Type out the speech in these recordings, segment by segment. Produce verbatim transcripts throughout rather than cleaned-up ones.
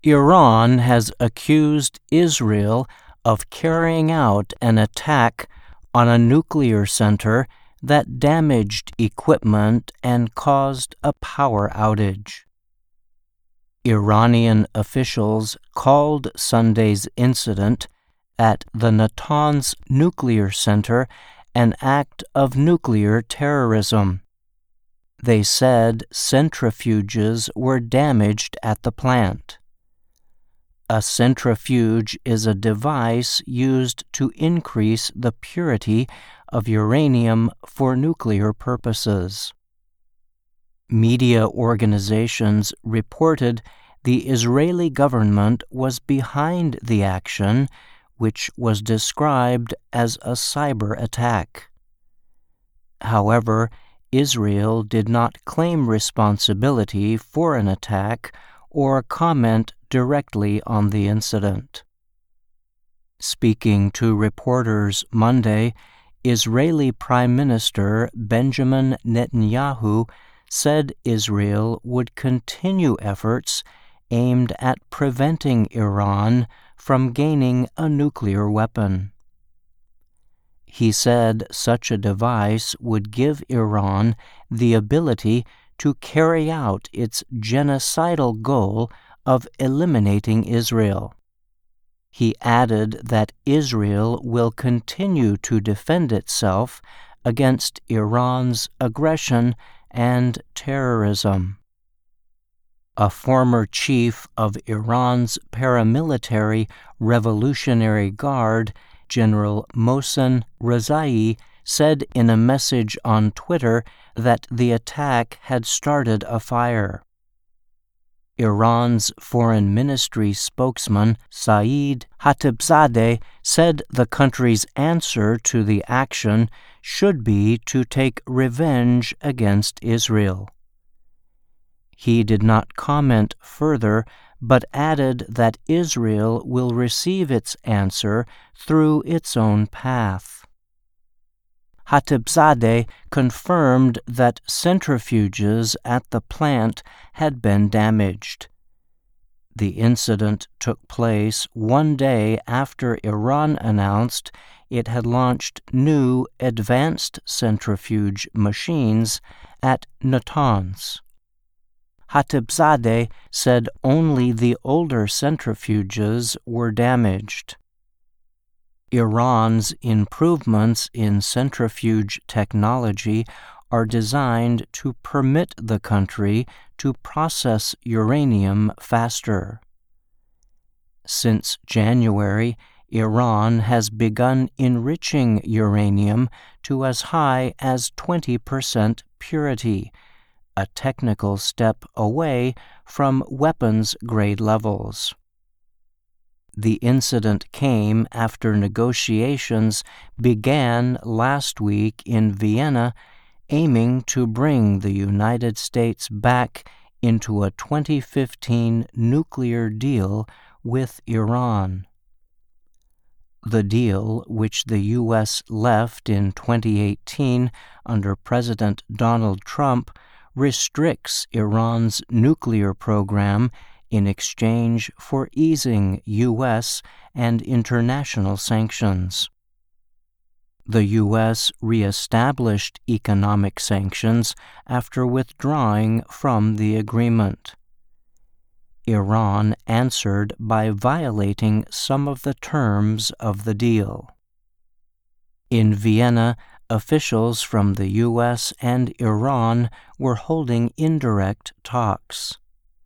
Iran has accused Israel of carrying out an attack on a nuclear center that damaged equipment and caused a power outage. Iranian officials called Sunday's incident at the Natanz nuclear center an act of nuclear terrorism. They said centrifuges were damaged at the plant. A centrifuge is a device used to increase the purity of uranium for nuclear purposes. Media organizations reported the Israeli government was behind the action, which was described as a cyber attack. However, Israel did not claim responsibility for an attack or comment directly on the incident. Speaking to reporters Monday, Israeli Prime Minister Benjamin Netanyahu said Israel would continue efforts aimed at preventing Iran from gaining a nuclear weapon. He said such a device would give Iran the ability to carry out its genocidal goal of eliminating Israel. He added that Israel will continue to defend itself against Iran's aggression and terrorism. A former chief of Iran's paramilitary Revolutionary Guard, General Mohsen Rezai, said in a message on Twitter that the attack had started a fire. Iran's foreign ministry spokesman Saeed Khatibzadeh said the country's answer to the action should be to take revenge against Israel. He did not comment further, but added that Israel will receive its answer through its own path. Khatibzadeh confirmed that centrifuges at the plant had been damaged. The incident took place one day after Iran announced it had launched new advanced centrifuge machines at Natanz. Khatibzadeh said only the older centrifuges were damaged. Iran's improvements in centrifuge technology are designed to permit the country to process uranium faster. Since January, Iran has begun enriching uranium to as high as twenty percent purity, a technical step away from weapons-grade levels. The incident came after negotiations began last week in Vienna, aiming to bring the United States back into a twenty fifteen nuclear deal with Iran. The deal, which the U S left in twenty eighteen under President Donald Trump, restricts Iran's nuclear program in exchange for easing U S and international sanctions. The U S reestablished economic sanctions after withdrawing from the agreement. Iran answered by violating some of the terms of the deal. In Vienna, officials from the U S and Iran were holding indirect talks.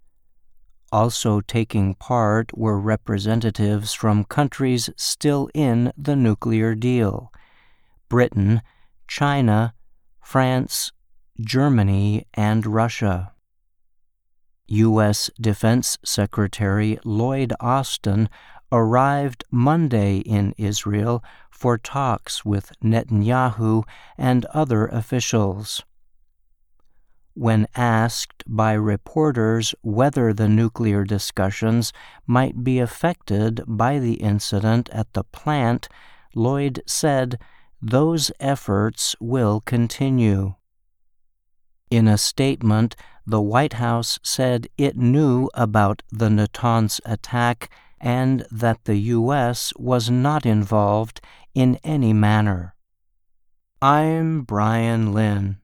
Also taking part were representatives from countries still in the nuclear deal: Britain, China, France, Germany, and Russia. U S Defense Secretary Lloyd Austin arrived Monday in Israel for talks with Netanyahu and other officials. When asked by reporters whether the nuclear discussions might be affected by the incident at the plant, Lloyd said, "Those efforts will continue." In a statement, the White House said it knew about the Natanz attack and that the U S was not involved in any manner. I'm Brian Lynn.